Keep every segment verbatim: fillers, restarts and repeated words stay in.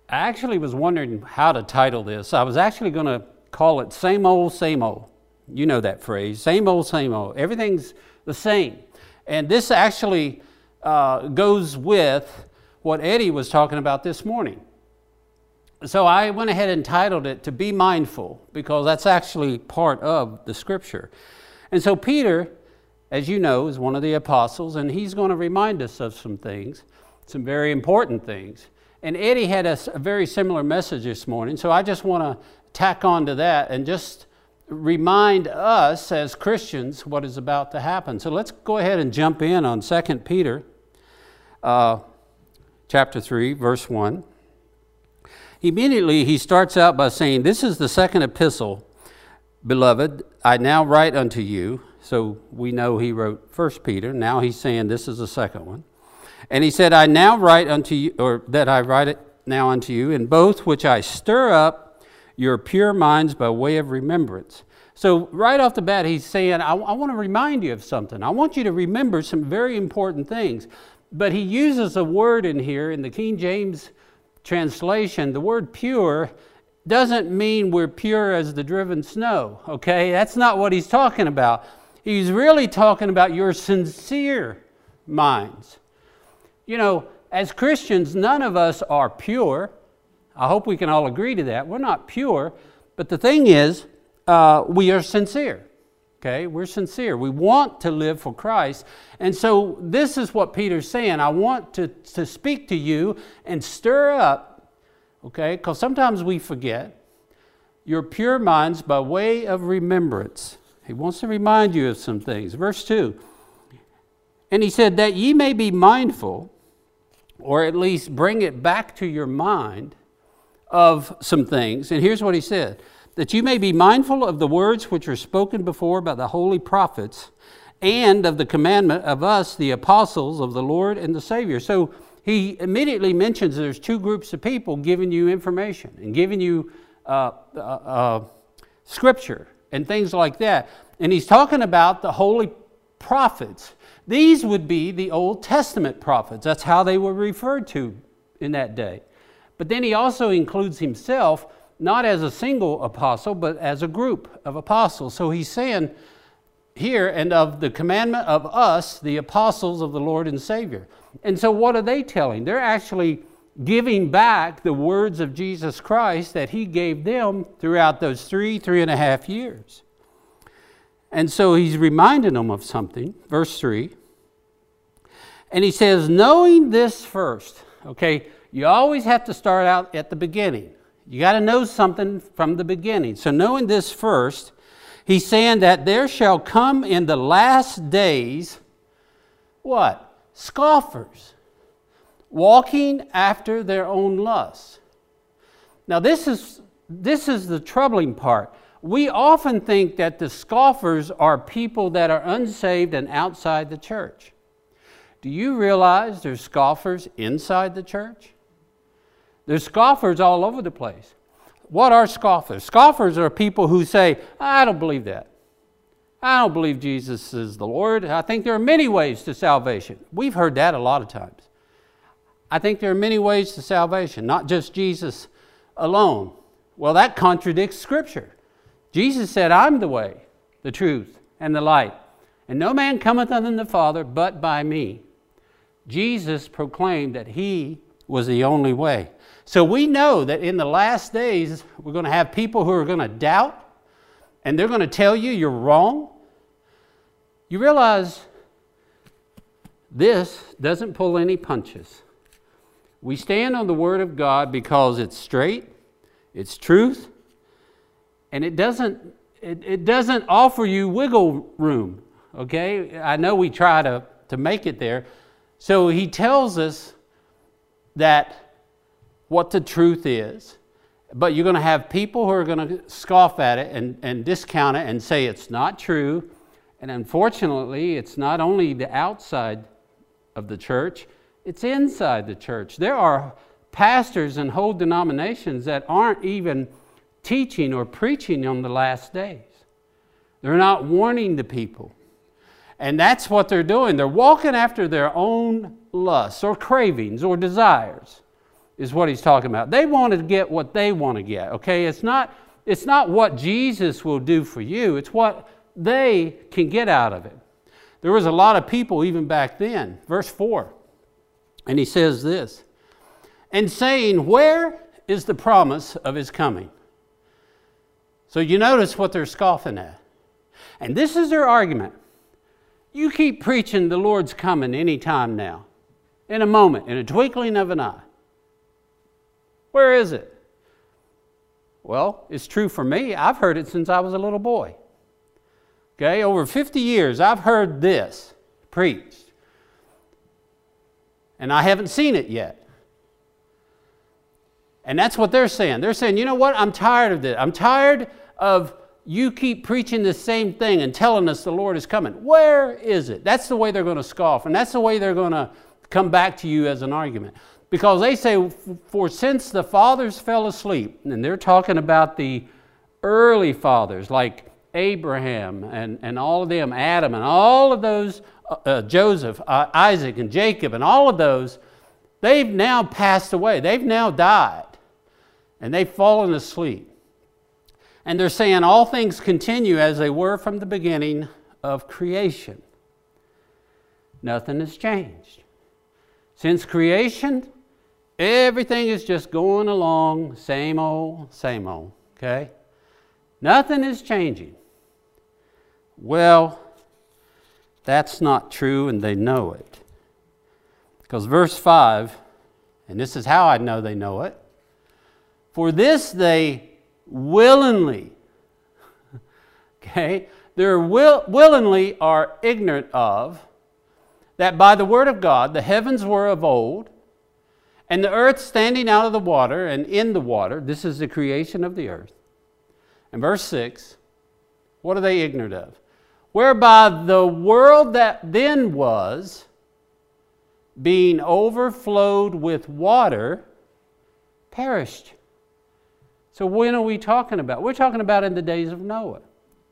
I actually was wondering how to title this. I was actually going to call it Same Old, Same Old. You know that phrase, same old, same old. Everything's the same. And this actually uh, goes with what Eddie was talking about this morning. So I went ahead and titled it To Be Mindful, because that's actually part of the scripture. And so Peter, as you know, is one of the apostles, and he's going to remind us of some things, some very important things. And Eddie had a, a very similar message this morning, so I just want to tack on to that and just remind us as Christians what is about to happen. So let's go ahead and jump in on Second Peter uh, chapter three, verse one. Immediately he starts out by saying, "This is the second epistle, beloved, I now write unto you." So we know he wrote First Peter. Now he's saying this is the second one. And he said, "I now write unto you, or that I write it now unto you, in both which I stir up your pure minds by way of remembrance." So right off the bat, he's saying, I, I want to remind you of something. I want you to remember some very important things. But he uses a word in here in the King James translation. The word pure doesn't mean we're pure as the driven snow, okay? That's not what he's talking about. He's really talking about your sincere minds. You know, as Christians, none of us are pure. I hope we can all agree to that. We're not pure, but the thing is, uh, we are sincere, okay? We're sincere. We want to live for Christ. And so this is what Peter's saying. I want to, to speak to you and stir up, okay? Because sometimes we forget your pure minds by way of remembrance. He wants to remind you of some things. Verse two, and he said, that ye may be mindful, or at least bring it back to your mind, of some things. And here's what he said, that you may be mindful of the words which were spoken before by the holy prophets, and of the commandment of us, the apostles of the Lord and the Savior. So he immediately mentions there's two groups of people giving you information and giving you uh, uh, uh, scripture and things like that. And he's talking about the holy prophets. These would be the Old Testament prophets. That's how they were referred to in that day. But then he also includes himself, not as a single apostle, but as a group of apostles. So he's saying here, and of the commandment of us, the apostles of the Lord and Savior. And so what are they telling? They're actually giving back the words of Jesus Christ that he gave them throughout those three, three and a half years. And so he's reminding them of something. Verse three. And he says, knowing this first, okay, you always have to start out at the beginning. You got to know something from the beginning. So knowing this first, he's saying that there shall come in the last days, what? Scoffers, walking after their own lusts. Now this is, this is the troubling part. We often think that the scoffers are people that are unsaved and outside the church. Do you realize there's scoffers inside the church? There's scoffers all over the place. What are scoffers? Scoffers are people who say, I don't believe that. I don't believe Jesus is the Lord. I think there are many ways to salvation. We've heard that a lot of times. I think there are many ways to salvation, not just Jesus alone. Well, that contradicts Scripture. Jesus said, I'm the way, the truth, and the light. And no man cometh unto the Father but by me. Jesus proclaimed that he was the only way. So we know that in the last days, we're going to have people who are going to doubt, and they're going to tell you you're wrong. You realize this doesn't pull any punches. We stand on the Word of God because it's straight, it's truth, and it doesn't, it, it doesn't offer you wiggle room, okay? I know we try to, to make it there. So he tells us that what the truth is, but you're going to have people who are going to scoff at it and, and discount it and say it's not true. And unfortunately, it's not only the outside of the church, it's inside the church. There are pastors and whole denominations that aren't even teaching or preaching on the last days. They're not warning the people. And that's what they're doing. They're walking after their own lusts or cravings or desires. is what he's talking about. They want to get what they want to get, okay? It's not, it's not what Jesus will do for you. It's what they can get out of it. There was a lot of people even back then. Verse four, and he says this, and saying, where is the promise of his coming? So you notice what they're scoffing at. And this is their argument. You keep preaching the Lord's coming any time now, in a moment, in a twinkling of an eye. Where is it? Well, it's true for me. I've heard it since I was a little boy. Okay, over fifty years, I've heard this preached. And I haven't seen it yet. And that's what they're saying. They're saying, you know what? I'm tired of this. I'm tired of you keep preaching the same thing and telling us the Lord is coming. Where is it? That's the way they're going to scoff. And that's the way they're going to come back to you as an argument. Because they say, for since the fathers fell asleep, and they're talking about the early fathers like Abraham and, and all of them, Adam and all of those, uh, Joseph, uh, Isaac and Jacob and all of those, they've now passed away. They've now died. And they've fallen asleep. And they're saying all things continue as they were from the beginning of creation. Nothing has changed. Since creation, everything is just going along, same old, same old, okay? Nothing is changing. Well, that's not true, and they know it. Because verse five, and this is how I know they know it, for this they willingly, okay, they will, willingly are ignorant of, that by the word of God the heavens were of old, and the earth standing out of the water and in the water. This is the creation of the earth. And verse six, what are they ignorant of? Whereby the world that then was, being overflowed with water, perished. So when are we talking about? We're talking about in the days of Noah.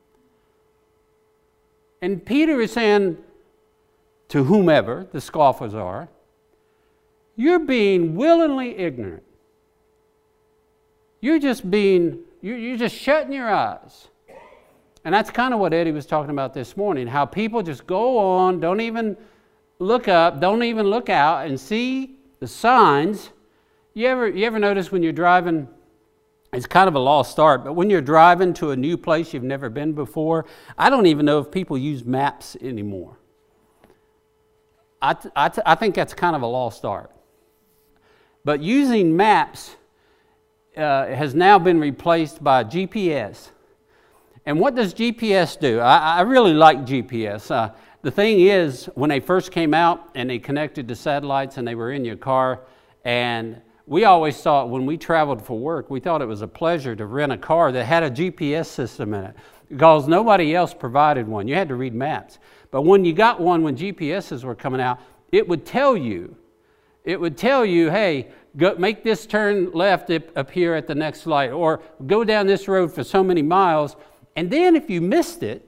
And Peter is saying to whomever the scoffers are, you're being willingly ignorant. You're just being, you're, you're just shutting your eyes. And that's kind of what Eddie was talking about this morning, how people just go on, don't even look up, don't even look out and see the signs. You ever, you ever notice when you're driving, it's kind of a lost art, but when you're driving to a new place you've never been before, I don't even know if people use maps anymore. I, th- I, th- I think that's kind of a lost art. But using maps uh, has now been replaced by G P S. And what does G P S do? I, I really like G P S. Uh, the thing is, when they first came out and they connected to satellites and they were in your car, and we always thought when we traveled for work, we thought it was a pleasure to rent a car that had a G P S system in it because nobody else provided one. You had to read maps. But when you got one, when G P Ses were coming out, it would tell you, it would tell you, hey, go make this turn left up here at the next light, or go down this road for so many miles. And then if you missed it,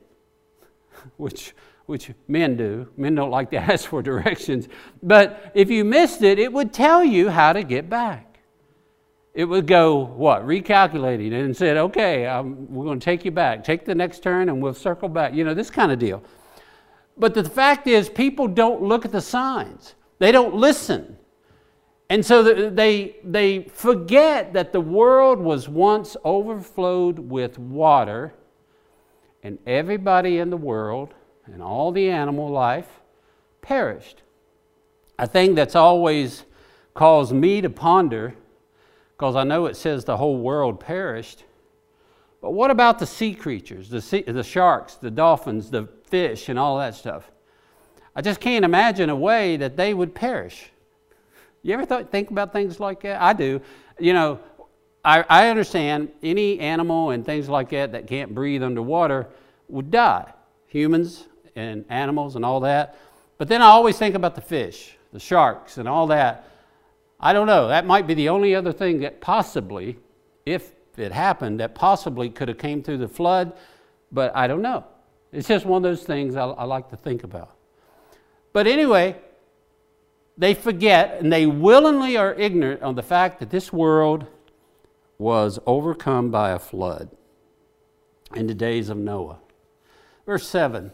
which which men do, men don't like to ask for directions, but if you missed it, it would tell you how to get back. It would go, what, recalculating, and said, okay, um, we're going to take you back. Take the next turn and we'll circle back. You know, this kind of deal. But the fact is, people don't look at the signs. They don't listen. And so they, they forget that the world was once overflowed with water, and everybody in the world and all the animal life perished. A thing that's always caused me to ponder, because I know it says the whole world perished, but what about the sea creatures, the, sea, the sharks, the dolphins, the fish, and all that stuff? I just can't imagine a way that they would perish. You ever thought, think about things like that? I do. You know, I, I understand any animal and things like that that can't breathe underwater would die. Humans and animals and all that. But then I always think about the fish, the sharks and all that. I don't know. That might be the only other thing that possibly, if it happened, that possibly could have came through the flood. But I don't know. It's just one of those things I, I like to think about. But anyway, they forget and they willingly are ignorant of the fact that this world was overcome by a flood in the days of Noah. Verse seven.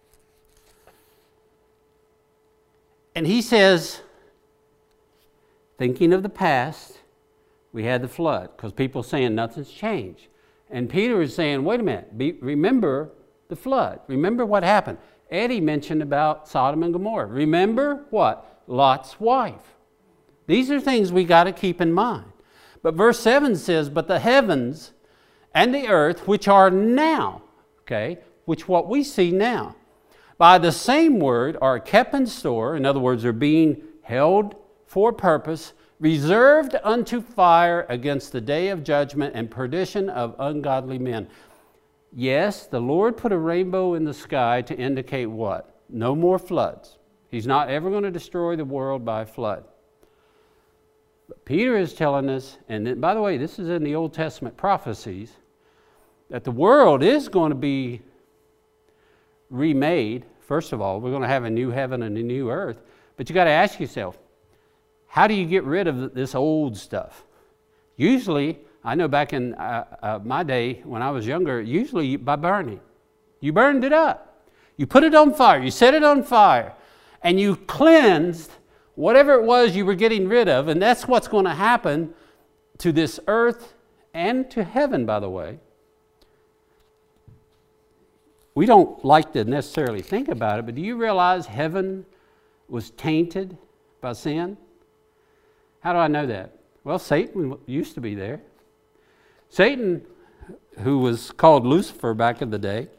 And he says, thinking of the past, we had the flood, because people are saying nothing's changed. And Peter is saying, wait a minute, be, remember the flood. Remember what happened. Eddie mentioned about Sodom and Gomorrah. Remember what? Lot's wife. These are things we got to keep in mind. But verse seven says, but the heavens and the earth, which are now, okay, which what we see now, by the same word are kept in store, in other words, are being held for purpose, reserved unto fire against the day of judgment and perdition of ungodly men. Yes, the Lord put a rainbow in the sky to indicate what? No more floods. He's not ever going to destroy the world by flood. But Peter is telling us, and then, by the way, this is in the Old Testament prophecies, that the world is going to be remade. First of all, we're going to have a new heaven and a new earth. But you got to ask yourself, how do you get rid of this old stuff? Usually, I know back in uh, uh, my day when I was younger, usually by burning. You burned it up. You put it on fire. You set it on fire. And you cleansed whatever it was you were getting rid of. And that's what's going to happen to this earth and to heaven, by the way. We don't like to necessarily think about it, but do you realize heaven was tainted by sin? How do I know that? Well, Satan used to be there. Satan, who was called Lucifer back in the day,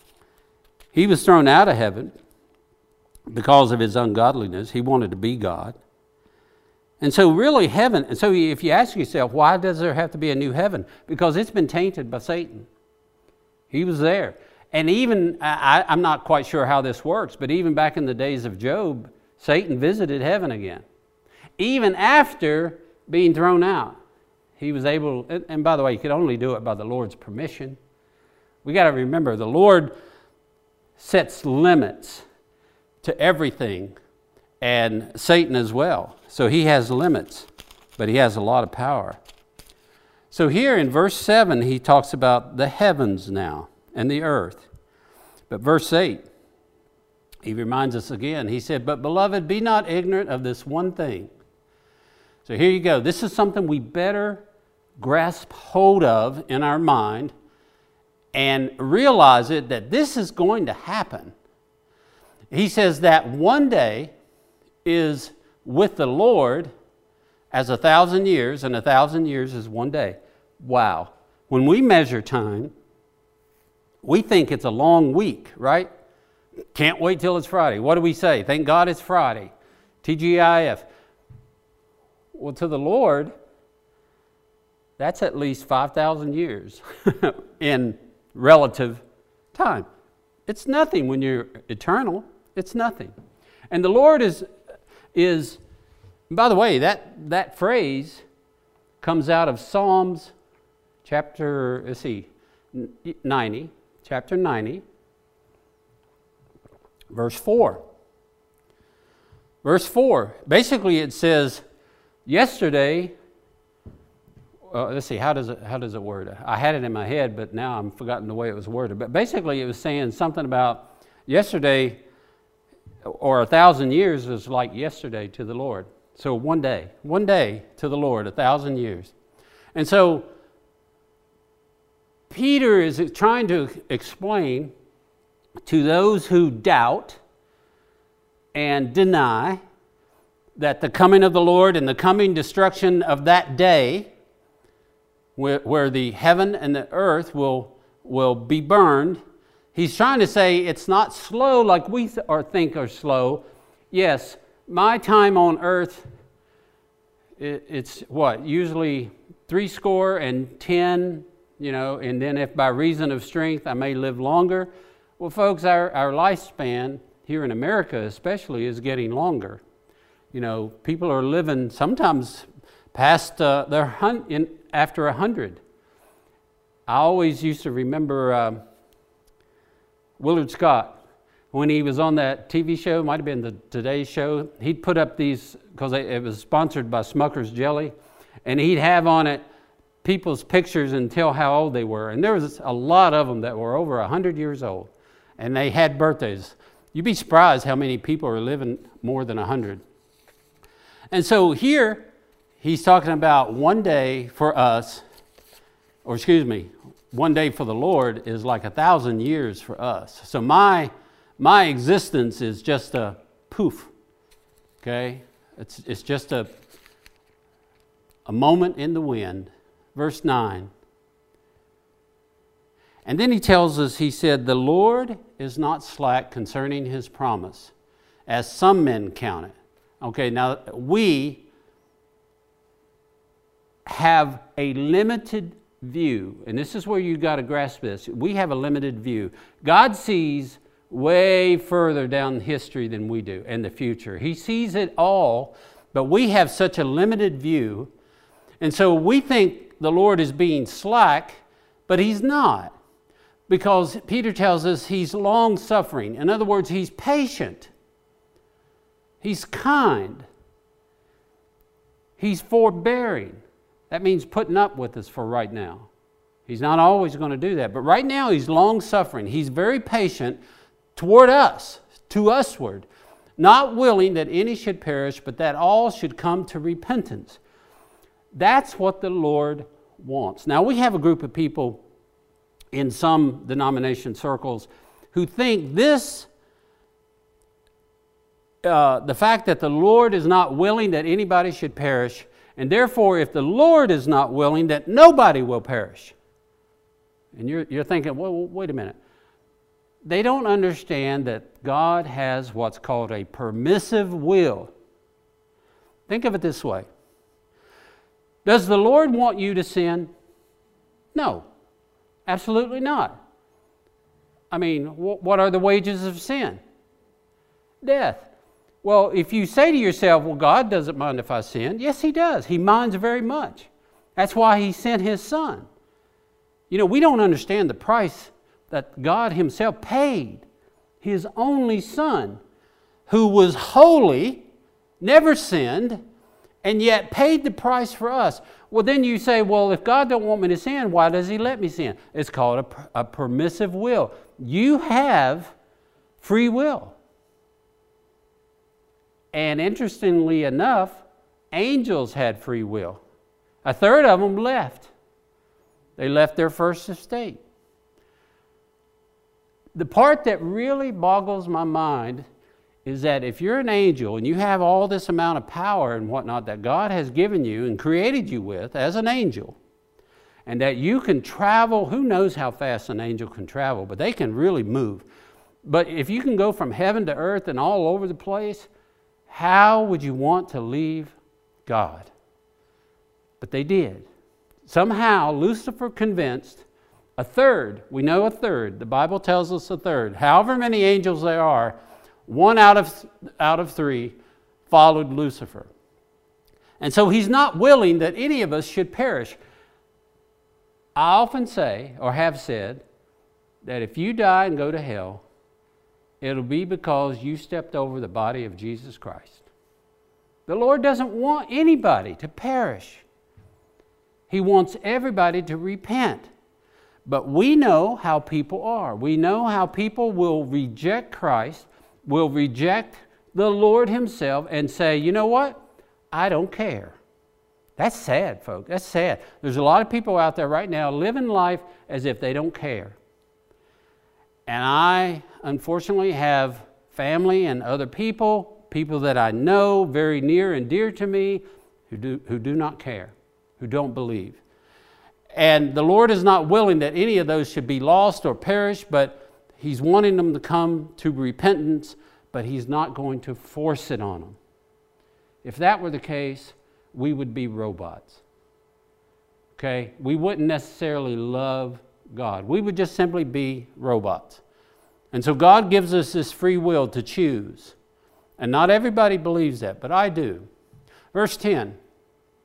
he was thrown out of heaven because of his ungodliness. He wanted to be God. And so really heaven, and so if you ask yourself, why does there have to be a new heaven? Because it's been tainted by Satan. He was there. And even, I, I'm not quite sure how this works, but even back in the days of Job, Satan visited heaven again. Even after being thrown out, he was able, and by the way, he could only do it by the Lord's permission. We got to remember, the Lord sets limits to everything, and Satan as well. So he has limits, but he has a lot of power. So here in verse seven, he talks about the heavens now and the earth. But verse eight, he reminds us again. He said, but beloved, be not ignorant of this one thing. So here you go. This is something we better grasp hold of in our mind and realize it, that this is going to happen. He says that one day is with the Lord as a thousand years, and a thousand years is one day. Wow. When we measure time, we think it's a long week, right? Can't wait till it's Friday. What do we say? Thank God it's Friday. T G I F. Well, to the Lord, that's at least five thousand years in relative time. It's nothing when you're eternal. It's nothing. And the Lord is, is by the way, that, that phrase comes out of Psalms chapter, let's see, ninety. Chapter ninety, verse four. Verse four, basically it says, yesterday, uh, let's see, how does it how does it word? I had it in my head, but now I'm forgotten the way it was worded. But basically it was saying something about yesterday, or a thousand years is like yesterday to the Lord. So one day, one day to the Lord, a thousand years. And so Peter is trying to explain to those who doubt and deny that the coming of the Lord and the coming destruction of that day, where, where the heaven and the earth will, will be burned, he's trying to say it's not slow like we th- or think are slow. Yes, my time on earth, it, it's what, usually three score and ten. You know, and then if by reason of strength I may live longer. Well, folks, our, our lifespan here in America especially is getting longer. You know, people are living sometimes past uh, their hun- in, after a hundred. I always used to remember uh, Willard Scott. when he was on that T V show, might have been the Today Show, he'd put up these, because it was sponsored by Smucker's Jelly, and he'd have on it people's pictures and tell how old they were. And there was a lot of them that were over one hundred years old, and they had birthdays. You'd be surprised how many people are living more than one hundred. And so here, he's talking about one day for us, or excuse me, one day for the Lord is like a thousand years for us. So my my existence is just a poof, okay? It's it's just a a moment in the wind. Verse nine. And then he tells us, he said, the Lord is not slack concerning his promise, as some men count it. Okay, now we have a limited view, and this is where you got to grasp this. We have a limited view. God sees way further down history than we do, and the future. He sees it all, but we have such a limited view, and so we think the Lord is being slack, but he's not, because Peter tells us he's long-suffering. In other words, he's patient. He's kind. He's forbearing. That means putting up with us for right now. He's not always going to do that. But right now, he's long-suffering. He's very patient toward us, to usward, not willing that any should perish, but that all should come to repentance. That's what the Lord wants. Now, we have a group of people in some denomination circles who think this Uh, the fact that the Lord is not willing that anybody should perish, and therefore if the Lord is not willing, that nobody will perish. And you're, you're thinking, well, wait a minute. They don't understand that God has what's called a permissive will. Think of it this way. Does the Lord want you to sin? No, absolutely not. I mean, wh- what are the wages of sin? Death. Well, if you say to yourself, well, God doesn't mind if I sin. Yes, he does. He minds very much. That's why he sent his son. You know, we don't understand the price that God himself paid. His only son, who was holy, never sinned, and yet paid the price for us. Well, then you say, well, if God don't want me to sin, why does he let me sin? It's called a, a permissive will. You have free will. And interestingly enough, angels had free will. A third of them left. They left their first estate. The part that really boggles my mind is that if you're an angel and you have all this amount of power and whatnot that God has given you and created you with as an angel, and that you can travel, who knows how fast an angel can travel, but they can really move. But if you can go from heaven to earth and all over the place, how would you want to leave God? But they did. Somehow Lucifer convinced a third, we know a third, the Bible tells us a third, however many angels there are, one out of, out of three followed Lucifer. And so he's not willing that any of us should perish. I often say, or have said, that if you die and go to hell, it'll be because you stepped over the body of Jesus Christ. The Lord doesn't want anybody to perish. He wants everybody to repent. But we know how people are. We know how people will reject Christ, will reject the Lord himself and say, you know what? I don't care. That's sad, folks. That's sad. There's a lot of people out there right now living life as if they don't care. And I, unfortunately, have family and other people, people that I know very near and dear to me, who do, who do not care, who don't believe. And the Lord is not willing that any of those should be lost or perish, but he's wanting them to come to repentance, but he's not going to force it on them. If that were the case, we would be robots. Okay? We wouldn't necessarily love God. We would just simply be robots. And so God gives us this free will to choose. And not everybody believes that, but I do. Verse ten.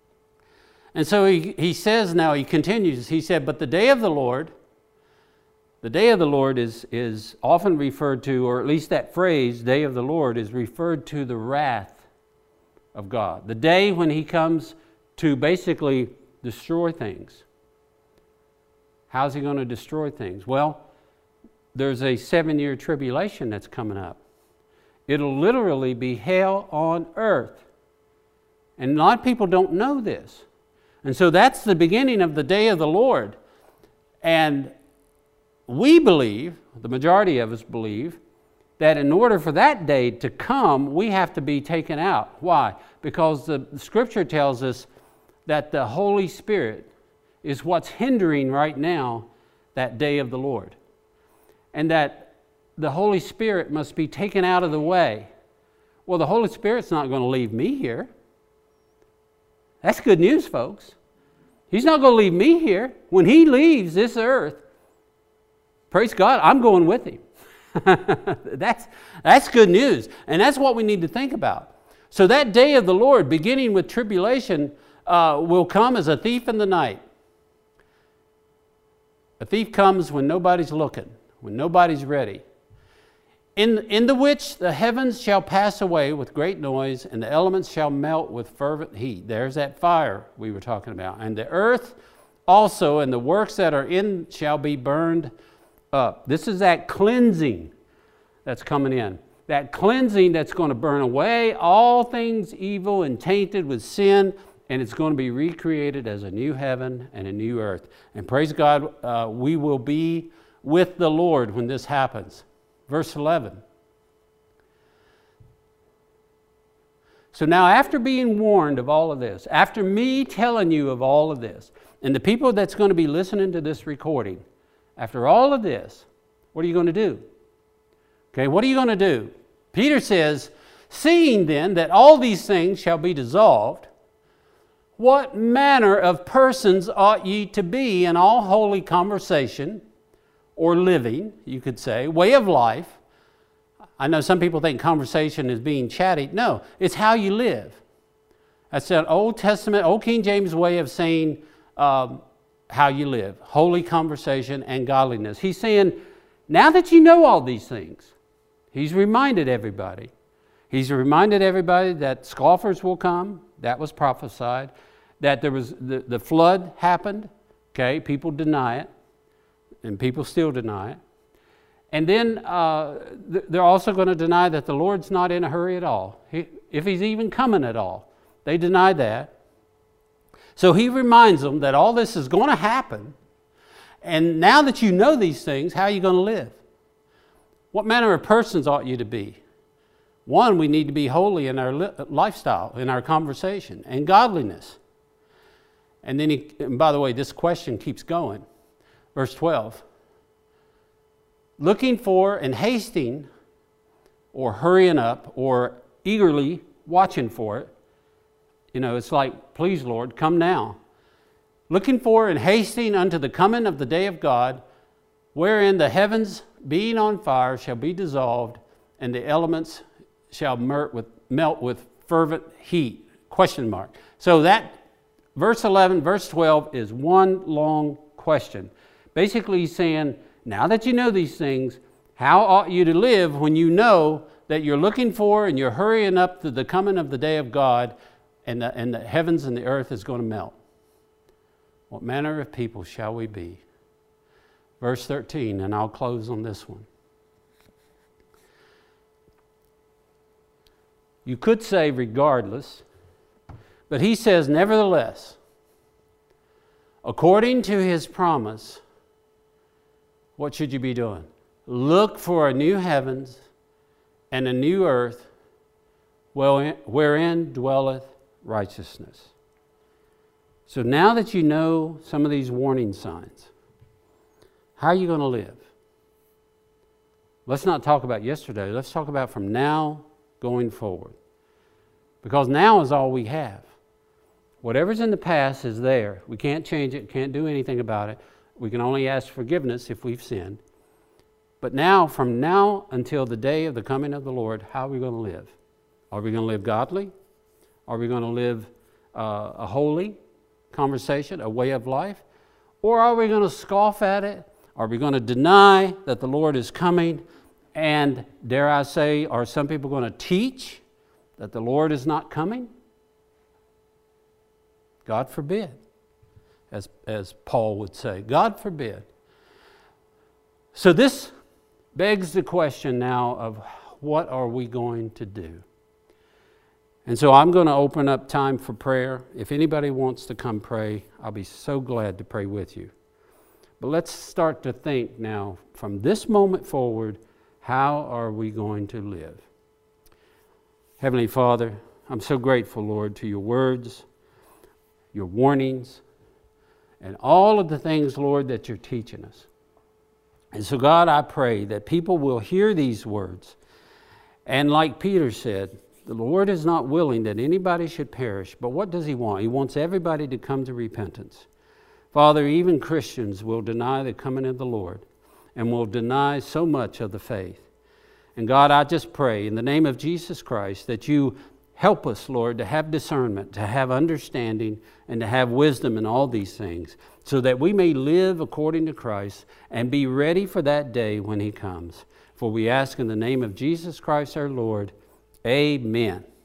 And so he, he says now, he continues, he said, but the day of the Lord The day of the Lord is, is often referred to, or at least that phrase, day of the Lord, is referred to the wrath of God. The day when He comes to basically destroy things. How's He going to destroy things? Well, there's a seven-year tribulation that's coming up. It'll literally be hell on earth. And a lot of people don't know this. And so that's the beginning of the day of the Lord. And we believe, the majority of us believe, that in order for that day to come, we have to be taken out. Why? Because the Scripture tells us that the Holy Spirit is what's hindering right now that day of the Lord. And that the Holy Spirit must be taken out of the way. Well, the Holy Spirit's not going to leave me here. That's good news, folks. He's not going to leave me here. When He leaves this earth, praise God, I'm going with Him. that's, that's good news. And that's what we need to think about. So that day of the Lord, beginning with tribulation, uh, will come as a thief in the night. A thief comes when nobody's looking, when nobody's ready. In, in the which the heavens shall pass away with great noise, and the elements shall melt with fervent heat. There's that fire we were talking about. And the earth also, and the works that are in shall be burned up. This is that cleansing that's coming in. That cleansing that's going to burn away all things evil and tainted with sin, and it's going to be recreated as a new heaven and a new earth. And praise God, uh, we will be with the Lord when this happens. Verse eleven. So now, after being warned of all of this, after me telling you of all of this, and the people that's going to be listening to this recording, after all of this, what are you going to do? Okay, what are you going to do? Peter says, seeing then that all these things shall be dissolved, what manner of persons ought ye to be in all holy conversation, or living, you could say, way of life? I know some people think conversation is being chatty. No, it's how you live. That's an Old Testament, Old King James way of saying um, how you live. Holy conversation and godliness. He's saying, now that you know all these things, He's reminded everybody. He's reminded everybody that scoffers will come. That was prophesied. That there was the, the flood happened. Okay, people deny it. And people still deny it. And then uh, they're also going to deny that the Lord's not in a hurry at all. He, if He's even coming at all. They deny that. So He reminds them that all this is going to happen. And now that you know these things, how are you going to live? What manner of persons ought you to be? One, we need to be holy in our li- lifestyle, in our conversation, and godliness. And then, he, and by the way, this question keeps going. Verse twelve. Looking for and hasting, or hurrying up, or eagerly watching for it. You know, it's like, please, Lord, come now. Looking for and hasting unto the coming of the day of God, wherein the heavens being on fire shall be dissolved, and the elements shall melt with, melt with fervent heat. Question mark. So that verse eleven, verse twelve is one long question. Basically he's saying, now that you know these things, how ought you to live when you know that you're looking for and you're hurrying up to the coming of the day of God, and the, and the heavens and the earth is going to melt? What manner of people shall we be? Verse thirteen, and I'll close on this one. You could say regardless, but he says, nevertheless, according to His promise, what should you be doing? Look for a new heavens and a new earth wherein dwelleth righteousness. So now that you know some of these warning signs, how are you going to live? Let's not talk about yesterday. Let's talk about from now going forward. Because now is all we have. Whatever's in the past is there. We can't change it, can't do anything about it. We can only ask forgiveness if we've sinned. But now, from now until the day of the coming of the Lord, how are we going to live? Are we going to live godly? Are we going to live uh, a holy conversation, a way of life? Or are we going to scoff at it? Are we going to deny that the Lord is coming? And dare I say, are some people going to teach that the Lord is not coming? God forbid, as, as Paul would say. God forbid. So this begs the question now of what are we going to do? And so I'm going to open up time for prayer. If anybody wants to come pray, I'll be so glad to pray with you. But let's start to think now, from this moment forward, how are we going to live? Heavenly Father, I'm so grateful, Lord, to your words, your warnings, and all of the things, Lord, that you're teaching us. And so, God, I pray that people will hear these words. And like Peter said, the Lord is not willing that anybody should perish, but what does he want? He wants everybody to come to repentance. Father, even Christians will deny the coming of the Lord and will deny so much of the faith. And God, I just pray in the name of Jesus Christ that you help us, Lord, to have discernment, to have understanding, and to have wisdom in all these things, so that we may live according to Christ and be ready for that day when he comes. For we ask in the name of Jesus Christ our Lord, amen.